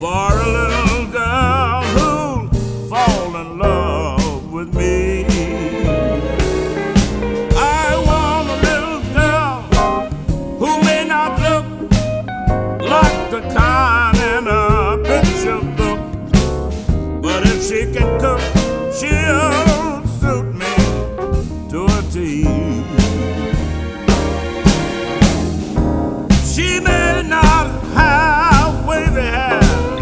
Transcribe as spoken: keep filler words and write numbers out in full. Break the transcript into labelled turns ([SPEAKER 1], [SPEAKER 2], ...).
[SPEAKER 1] For a little girl who'll fall in love with me. I want a little girl who may not look like the kind in a picture book, but if she can cook, she'll suit me to a T. She may